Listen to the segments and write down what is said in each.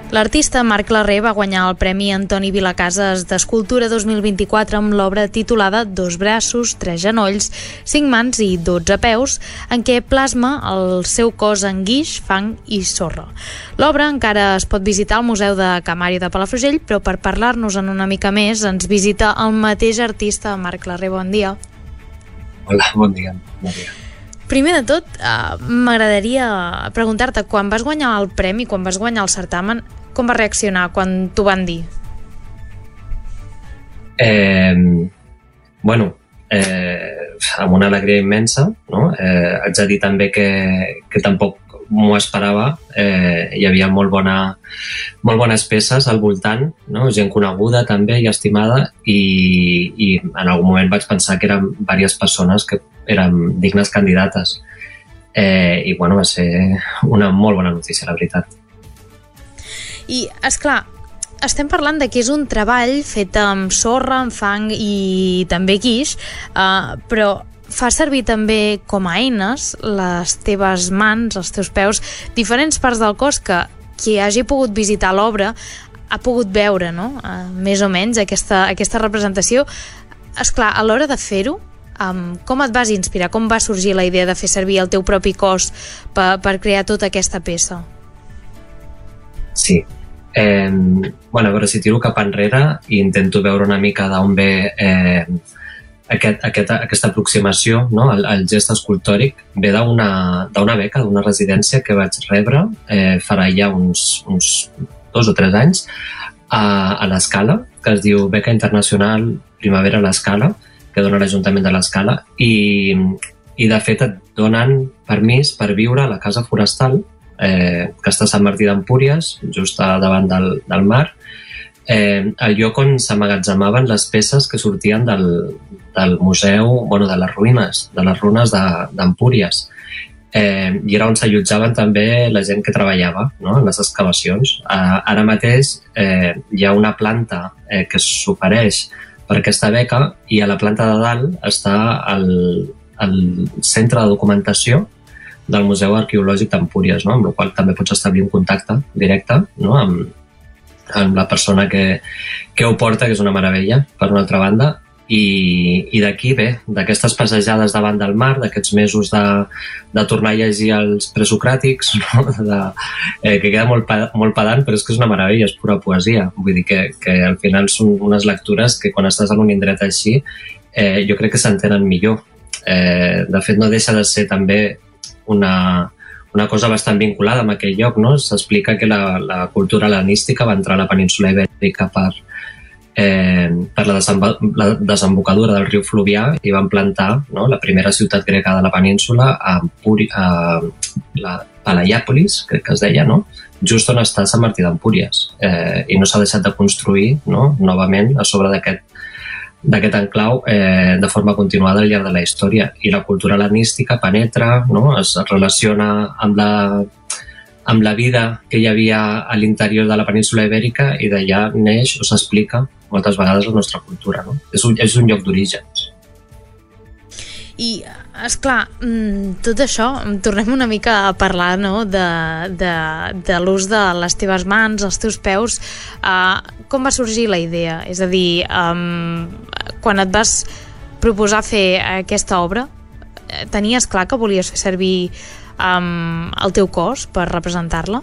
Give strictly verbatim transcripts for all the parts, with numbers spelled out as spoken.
L'artista Marc Larré va guanyar el Premi Antoni Vilacases d'Escultura dos mil vint-i-quatre amb l'obra titulada Dos braços, tres genolls, cinc mans i dotze peus, en què plasma el seu cos en guix, fang i sorra. L'obra encara es pot visitar al Museu de Camari de Palafrugell, però per parlar-nos-en una mica més ens visita el mateix artista. Marc Larré, bon dia. Hola, bon dia. Bon dia. Primer de tot, uh, m'agradaria preguntar-te, quan vas guanyar el premi, quan vas guanyar el certamen, com vas reaccionar quan t'ho van dir? Eh, bueno, eh, amb una alegria immensa, no? Eh, haig de dir també que, que tampoc m'ho esperava. Eh, hi havia molt, bona, molt bones peces al voltant, no? Gent coneguda també i estimada, i, i en algun moment vaig pensar que eren diverses persones que eren dignes candidates. Eh, I bueno, va ser una molt bona notícia, la veritat. I, esclar, estem parlant de que és un treball fet amb sorra, amb fang i també guix, uh, però fa servir també com a eines les teves mans, els teus peus, diferents parts del cos que qui hagi pogut visitar l'obra ha pogut veure, no? Uh, més o menys aquesta, aquesta representació. Esclar, a l'hora de fer-ho, um, com et vas inspirar? Com va sorgir la idea de fer servir el teu propi cos per, per crear tota aquesta peça? Sí. Eh, bueno, a veure, si tiro cap enrere i intento veure una mica d'on ve eh, aquest, aquest, aquesta aproximació, no? el, el gest escultòric ve d'una d'una beca, d'una residència que vaig rebre eh, farà ja uns, uns dos o tres anys a, a l'Escala, que es diu Beca Internacional Primavera a l'Escala, que dona l'Ajuntament de l'Escala, i, i de fet et donen permís per viure a la Casa Forestal, Eh, que està a Sant Martí d'Empúries, just davant del, del mar, eh, el lloc on s'emmagatzemaven les peces que sortien del, del museu, bueno, de les ruïnes, de les runes d'Empúries. Eh, I era on s'allotjaven també la gent que treballava, no?, en les excavacions. Eh, ara mateix eh, hi ha una planta eh, que s'ofereix per aquesta beca, i a la planta de dalt està el, el centre de documentació del Museu Arqueològic d'Empúries, no? Amb el qual també pots establir un contacte directe, no? amb, amb la persona que, que ho porta, que és una meravella, per una altra banda. I, i d'aquí, bé, d'aquestes passejades davant del mar, d'aquests mesos de, de tornar a llegir els presocràtics, no? de, eh, que queda molt, molt pedant, però és que és una meravella, és pura poesia. Vull dir que, que al final són unes lectures que quan estàs en un indret així eh, jo crec que s'entenen millor. Eh, de fet, no deixa de ser també Una, una cosa bastant vinculada amb aquell lloc, no? S'explica que la, la cultura hel·lenística va entrar a la península Ibèrica per, eh, per la, desembo la desembocadura del riu Fluvià i van plantar, no?, la primera ciutat grega de la península a, Puri, a la Palaiàpolis, crec que es deia, no?, just on està Sant Martí d'Empúries, eh, i no s'ha deixat de construir, no?, novament a sobre d'aquest d'aquest enclau eh, de forma continuada al llarg de la història, i la cultura hel·lenística penetra, no? Es relaciona amb la, amb la vida que hi havia a l'interior de la península Ibèrica, i d'allà neix o s'explica moltes vegades la nostra cultura, no? És un, és un lloc d'orígens. I, esclar, tot això, tornem una mica a parlar, no?, de, de, de l'ús de les teves mans, els teus peus. Uh, com va sorgir la idea? És a dir, um, quan et vas proposar fer aquesta obra, tenies clar que volies fer servir um, el teu cos per representar-la?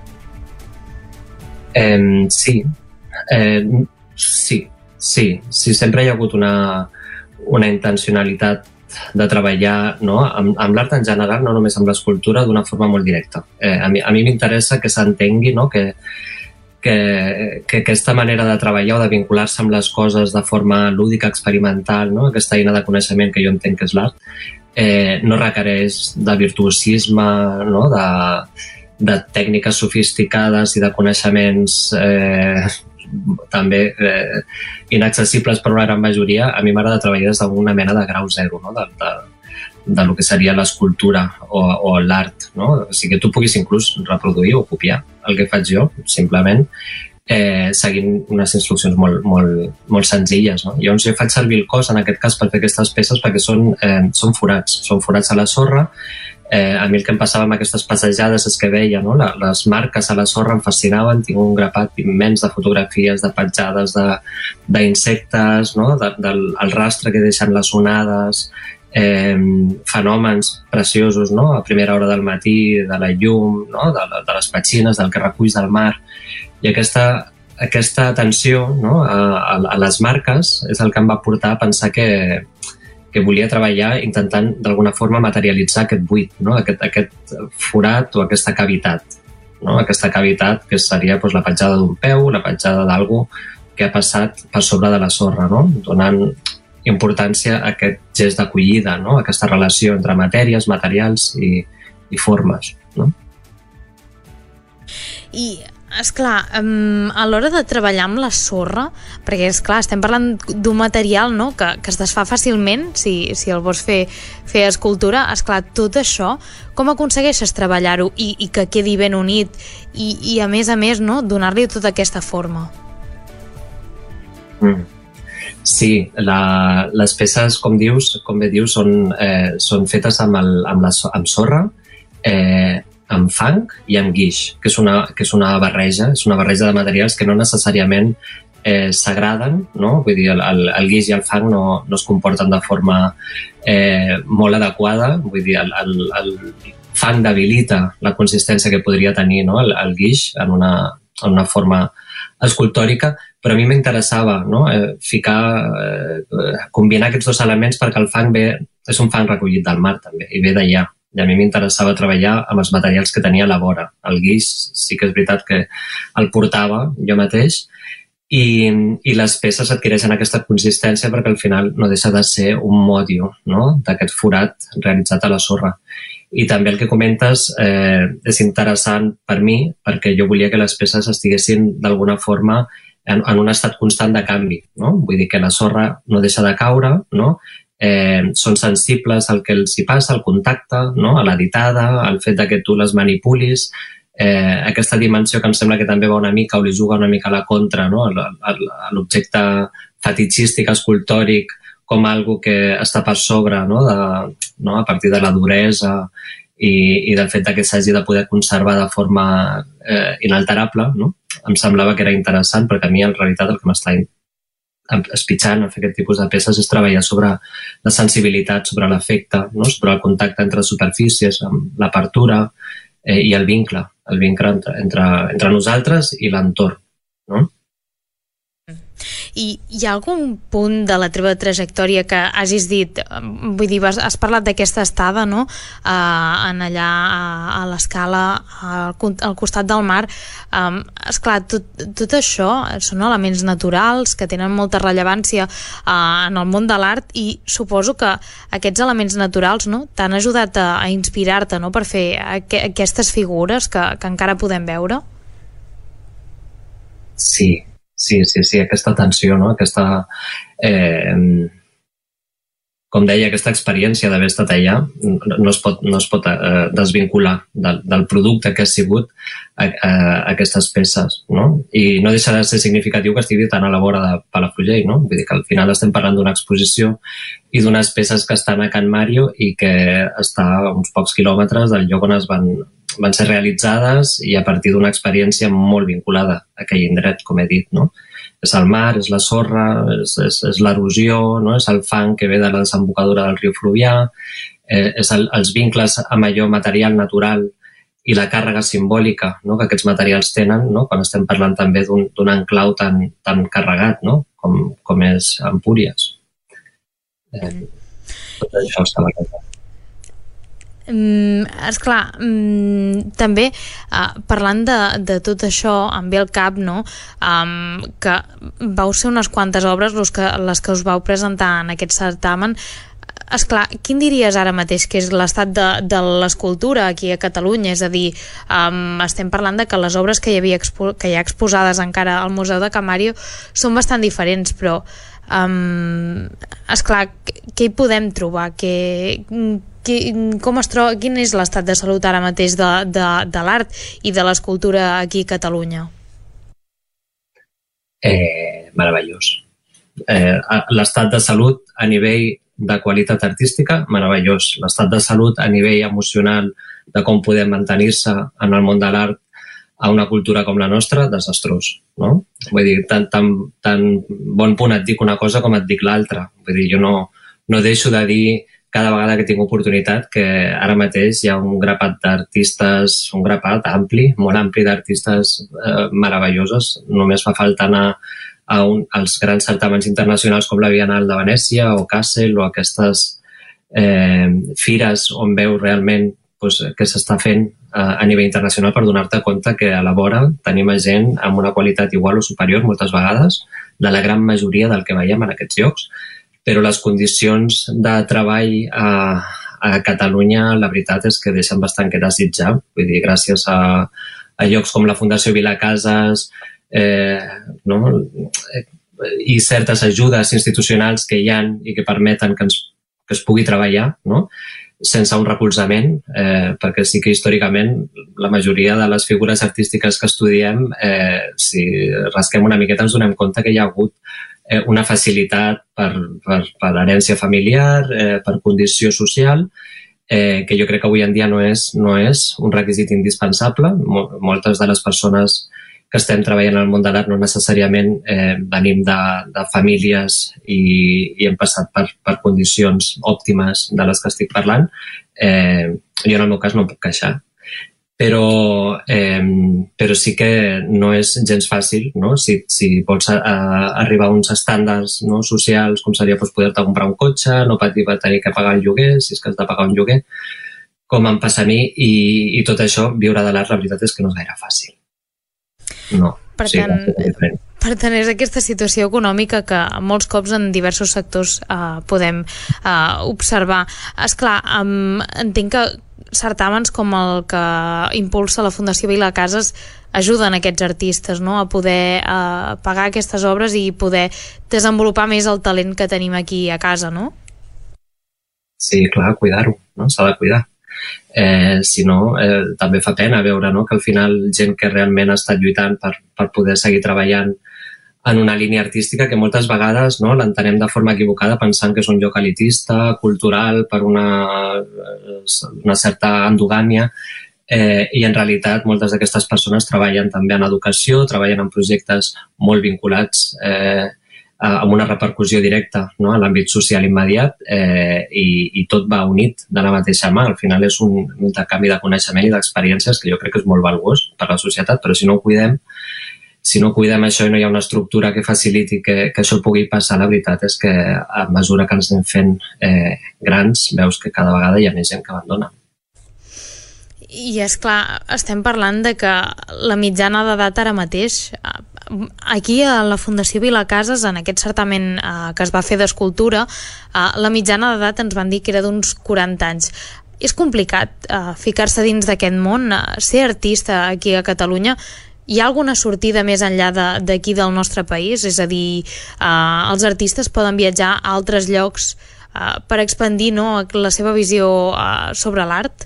Eh, sí. Eh, sí, sí. Sí, sempre hi ha hagut una, una intencionalitat de treballar, no?, amb, amb l'art en general, no només amb l'escultura, d'una forma molt directa. Eh, a mi a mi m'interessa que s'entengui, no?, que, que, que aquesta manera de treballar o de vincular-se amb les coses de forma lúdica, experimental, no?, aquesta eina de coneixement que jo entenc que és l'art, eh, no requereix de virtuosisme, no?, de, de tècniques sofisticades i de coneixements eh, també eh, inaccessibles per una gran majoria. A mi m'agrada treballar des d'una mena de grau zero, no?, de, de, de lo que seria l'escultura o, o l'art, no? O sigui, que tu puguis inclús reproduir o copiar el que faig jo, simplement eh, seguint unes instruccions molt, molt, molt senzilles, no? Llavors jo faig servir el cos en aquest cas per fer aquestes peces perquè són, eh, són forats, són forats a la sorra Eh, a mi el que em passava amb aquestes passejades és que veia, no? La, les marques a la sorra em fascinaven, tinc un grapat immens de fotografies, de petjades d'insectes, no? de, del el rastre que deixen les onades, eh, fenòmens preciosos, no? A primera hora del matí, de la llum, no? de, de les petxines, del que reculls del mar. I aquesta, aquesta atenció, no? a, a les marques és el que em va portar a pensar que que volia treballar intentant d'alguna forma materialitzar aquest buit, no? aquest, aquest forat o aquesta cavitat. No? Aquesta cavitat que seria doncs, la petjada d'un peu, la petjada d'algú que ha passat per sobre de la sorra, no? Donant importància a aquest gest d'acollida, no? Aquesta relació entre matèries, materials i, i formes. No? I esclar, um, a l'hora de treballar amb la sorra, perquè esclar, estem parlant d'un material, no? que, que es desfà fàcilment si, si el vols fer, fer escultura, esclar, tot això, com aconsegueixes treballar-ho i, i que quedi ben unit i, i a més a més, no? donar-li tota aquesta forma? Mm. Sí, la, les peces, com dius, com bé dius, són, eh, són fetes amb, el, amb, la, amb sorra, eh, amb fang i amb guix, que és una, que és una barreja, és una barreja de materials que no necessàriament eh, s'agraden, no? Vull dir, el, el, el guix i el fang no, no es comporten de forma eh, molt adequada, vull dir, el, el, el fang debilita la consistència que podria tenir, no? el, el guix en una, en una forma escultòrica, però a mi m'interessava, no? eh, ficar, eh, combinar aquests dos elements perquè el fang ve, és un fang recollit del mar també, i ve d'allà. I a mi m'interessava treballar amb els materials que tenia a la vora. El guix sí que és veritat que el portava jo mateix i, i les peces adquireixen aquesta consistència perquè al final no deixa de ser un mòdio, no? d'aquest forat realitzat a la sorra. I també el que comentes eh, és interessant per mi perquè jo volia que les peces estiguessin d'alguna forma en, en un estat constant de canvi. No? Vull dir que la sorra no deixa de caure, no? Eh, són sensibles al que els hi passa, al contacte, no? a l'editada, al fet de que tu les manipulis, eh, aquesta dimensió que em sembla que també va una mica o li juga una mica a la contra, no? l'objecte fetitxístic, escultòric, com algo que està per sobre, no? De, no? a partir de la duresa i, i del fet que s'hagi de poder conservar de forma eh, inalterable, no? Em semblava que era interessant perquè a mi en realitat el que m'està espitxant a fer aquest tipus de peces és treballar sobre la sensibilitat, sobre l'efecte, no? sobre el contacte entre superfícies, amb l'apertura eh, i el vincle, el vincle entre, entre, entre nosaltres i l'entorn. No? I hi ha algun punt de la teva trajectòria que hagis dit, vull dir, has, has parlat d'aquesta estada, no? Uh, en allà a, a l'escala al, al costat del mar, um, esclar, tot, tot això són elements naturals que tenen molta rellevància uh, en el món de l'art i suposo que aquests elements naturals, no? t'han ajudat a, a inspirar-te, no? per fer aqu aquestes figures que, que encara podem veure? Sí, Sí, sí, sí, aquesta tensió, no? aquesta, eh, com deia, aquesta experiència d'haver estat allà no es pot, no es pot eh, desvincular del, del producte que ha sigut a, a, aquestes peces. No? I no deixa de ser significatiu que estigui tan a la vora de Palafrugell. No? Vull dir que al final estem parlant d'una exposició i d'unes peces que estan a Can Mario i que està a uns pocs quilòmetres del lloc on es van, van ser realitzades i a partir d'una experiència molt vinculada a aquell indret, com he dit. No? És el mar, és la sorra, és, és, és l'erosió, no? És el fang que ve de la desembocadura del riu Fluvià, eh, és el, els vincles amb allò material natural i la càrrega simbòlica, no? que aquests materials tenen, no? quan estem parlant també d'un enclau tan, tan carregat, no? com, com és Empúries. Eh, tot això està a la casa. Mm, esclar, mm, també uh, parlant de, de tot això em ve al cap, no? um, que vau ser unes quantes obres les que, les que us vau presentar en aquest certamen. Esclar, quin diries ara mateix que és l'estat de, de l'escultura aquí a Catalunya? És a dir, um, estem parlant de que les obres que hi havia expo que hi ha exposades encara al Museu de Can Mario són bastant diferents, però um, esclar, què hi podem trobar? Que Com es troba, quin és l'estat de salut ara mateix de, de, de l'art i de l'escultura aquí a Catalunya? Eh, meravellós. Eh, l'estat de salut a nivell de qualitat artística, meravellós. L'estat de salut a nivell emocional de com podem mantenir-se en el món de l'art a una cultura com la nostra, desastrós, no? Vull dir, tan, tan, tan bon punt et dic una cosa com et dic l'altra. Vull dir, jo no, no deixo de dir cada vegada que tinc oportunitat que ara mateix hi ha un grapat d'artistes, un grapat ampli, molt ampli d'artistes eh, meravelloses. Només fa falta anar a un, als grans certàmens internacionals com la Bienal de Venècia o Kassel o aquestes eh, fires on veus realment pues, què s'està fent a nivell internacional per donar-te compte que a la vora tenim gent amb una qualitat igual o superior moltes vegades de la gran majoria del que veiem en aquests llocs, però les condicions de treball a, a Catalunya la veritat és que deixen bastant que desitjar. Vull dir, gràcies a, a llocs com la Fundació Vilacases eh, no? i certes ajudes institucionals que hi ha i que permeten que, ens, que es pugui treballar, no? Sense un recolzament, eh, perquè sí que històricament la majoria de les figures artístiques que estudiem, eh, si rasquem una miqueta ens donem compte que hi ha hagut eh, una facilitat per, per, per herència familiar, eh, per condició social, eh, que jo crec que avui en dia no és, no és un requisit indispensable. Moltes de les persones que estem treballant al món de l'art no necessàriament eh, venim de, de famílies i, i hem passat per, per condicions òptimes de les que estic parlant. Eh, jo en el meu cas no em puc queixar. Però, eh, però sí que no és gens fàcil, no? Si, si vols a, a arribar a uns estàndards no, socials, com seria doncs, poder-te comprar un cotxe, no patir per tenir que pagar el lloguer, si és que has de pagar un lloguer, com em passa a mi, i, i tot això, viure de l'art, la veritat és que no és gaire fàcil. No, per sí, tant, per tant, és aquesta situació econòmica que molts cops en diversos sectors eh, podem eh, observar. Esclar, um, entenc que certàmens com el que impulsa la Fundació Vilacases ajuden aquests artistes, no?, a poder eh, pagar aquestes obres i poder desenvolupar més el talent que tenim aquí a casa, no? Sí, clar, cuidar-ho, no? S'ha de cuidar. Eh, si no, eh, també fa pena veure no? que al final gent que realment ha estat lluitant per, per poder seguir treballant en una línia artística que moltes vegades no, l'entenem de forma equivocada pensant que és un lloc elitista, cultural, per una, una certa endogàmia, eh, i en realitat moltes d'aquestes persones treballen també en educació, treballen en projectes molt vinculats eh, amb una repercussió directa no? a l'àmbit social immediat eh, i, i tot va unit de la mateixa mà. Al final és un intercanvi de coneixement i d'experiències que jo crec que és molt valuós per a la societat, però si no ho cuidem, si no cuidem això i no hi ha una estructura que faciliti que, que això pugui passar, la veritat és que a mesura que ens anem fent eh, grans, veus que cada vegada hi ha més gent que abandona. I és clar, estem parlant de que la mitjana d'edat ara mateix, aquí a la Fundació Vilacases, en aquest certament eh, que es va fer d'escultura, eh, la mitjana d'edat ens van dir que era d'uns quaranta anys. És complicat eh, ficar-se dins d'aquest món, eh, ser artista aquí a Catalunya. Hi ha alguna sortida més enllà d'aquí de, del nostre país? És a dir, eh, els artistes poden viatjar a altres llocs eh, per expandir no, la seva visió eh, sobre l'art?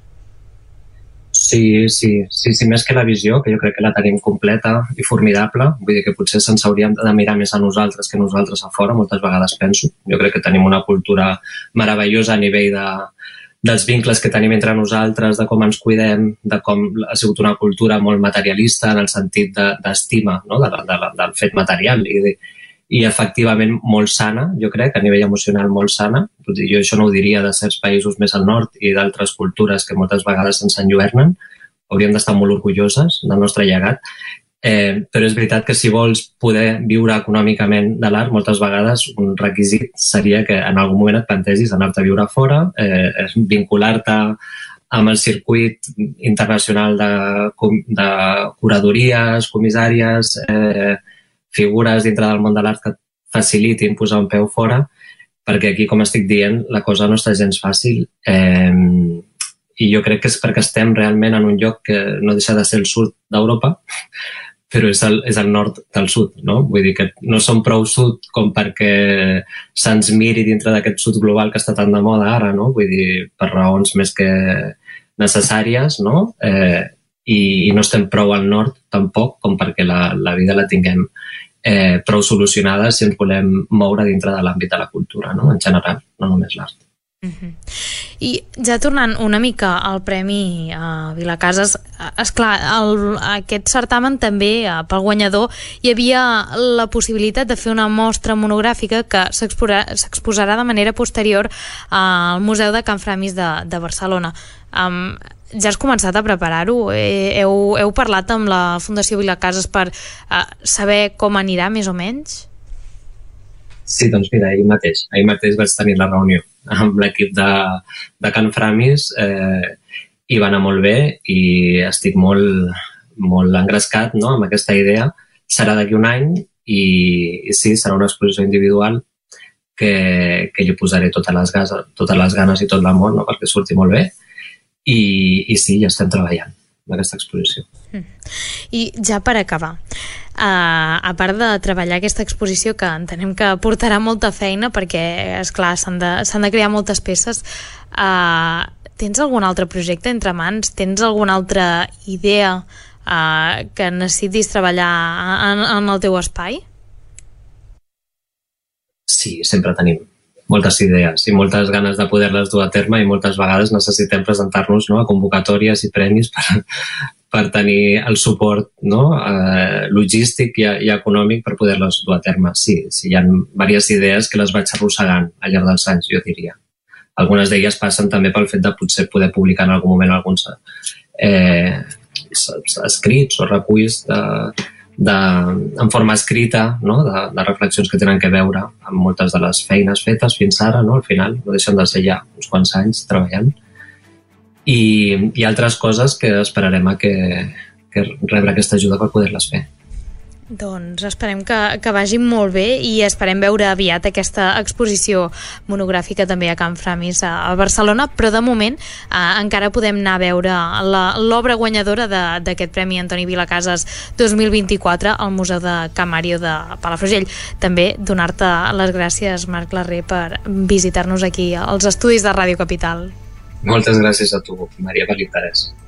Sí, sí, sí, sí, més que la visió, que jo crec que la tenim completa i formidable, vull dir que potser se'ns hauríem de mirar més a nosaltres que nosaltres a fora, moltes vegades penso. Jo crec que tenim una cultura meravellosa a nivell de, dels vincles que tenim entre nosaltres, de com ens cuidem, de com ha sigut una cultura molt materialista en el sentit d'estima, de, no? de, de, de, del fet material i, de, i efectivament molt sana, jo crec, a nivell emocional molt sana. Jo això no ho diria de certs països més al nord i d'altres cultures que moltes vegades ens enlluernen. Hauríem d'estar molt orgulloses del nostre llegat. Eh, però és veritat que si vols poder viure econòmicament de l'art, moltes vegades un requisit seria que en algun moment et plantegis anar-te a viure fora, eh, vincular-te amb el circuit internacional de, de curadories, comissàries, eh, figures dintre del món de l'art que et facilitin posar un peu fora, perquè aquí, com estic dient, la cosa no està gens fàcil. Eh, I jo crec que és perquè estem realment en un lloc que no deixa de ser el sud d'Europa, però és el, és el nord del sud, no? Vull dir que no som prou sud com perquè se'ns miri dintre d'aquest sud global que està tan de moda ara, no? Vull dir, per raons més que necessàries, no? Eh, i, i no estem prou al nord tampoc com perquè la, la vida la tinguem eh, prou solucionades si ens volem moure dintre de l'àmbit de la cultura, no? En general, no només l'art. Uh-huh. I ja tornant una mica al Premi a Vilacases, esclar, el, aquest certamen també, pel guanyador, hi havia la possibilitat de fer una mostra monogràfica que s'exposarà de manera posterior al Museu de Can Framis de, de Barcelona. Um, ja has començat a preparar-ho? Heu, heu parlat amb la Fundació Vilacases per uh, saber com anirà més o menys? Sí, doncs mira, ahir mateix, ahir mateix vaig tenir la reunió amb l'equip de, de Can Framis, eh, i va anar molt bé i estic molt, molt engrescat, no?, amb aquesta idea. Serà d'aquí un any i, i sí, serà una exposició individual que, que li posaré totes les, ganes, totes les ganes i tot l'amor, no?, perquè surti molt bé i, i sí, ja estem treballant en aquesta exposició. I ja per acabar, Uh, a part de treballar aquesta exposició, que entenem que portarà molta feina perquè, esclar, s'han de, s'han de crear moltes peces, uh, tens algun altre projecte entre mans? Tens alguna altra idea uh, que necessitis treballar en, en el teu espai? Sí, sempre tenim moltes idees i moltes ganes de poder-les dur a terme, i moltes vegades necessitem presentar-nos, no?, a convocatòries i premis per, per tenir el suport, no?, eh, logístic i, i econòmic per poder-les dur a terme. Sí, sí, hi ha diverses idees que les vaig arrossegant al llarg dels anys, jo diria. Algunes d'elles passen també pel fet de potser poder publicar en algun moment alguns eh, escrits o reculls de, de, en forma escrita, no?, de, de reflexions que tenen que veure amb moltes de les feines fetes fins ara, no?, al final no deixen de ser ja uns quants anys treballant. I, i altres coses que esperarem a que, que rebre aquesta ajuda per poder-les fer. Doncs esperem que, que vagi molt bé i esperem veure aviat aquesta exposició monogràfica també a Can Framis a, a Barcelona, però de moment eh, encara podem anar a veure l'obra guanyadora d'aquest Premi Antoni Vilacases dos mil vint-i-quatre al Museu de Can Màrio de Palafrugell. També donar-te les gràcies, Marc Larrer, per visitar-nos aquí als estudis de Ràdio Capital. Moltes gràcies a tu, Maria, per l'interès.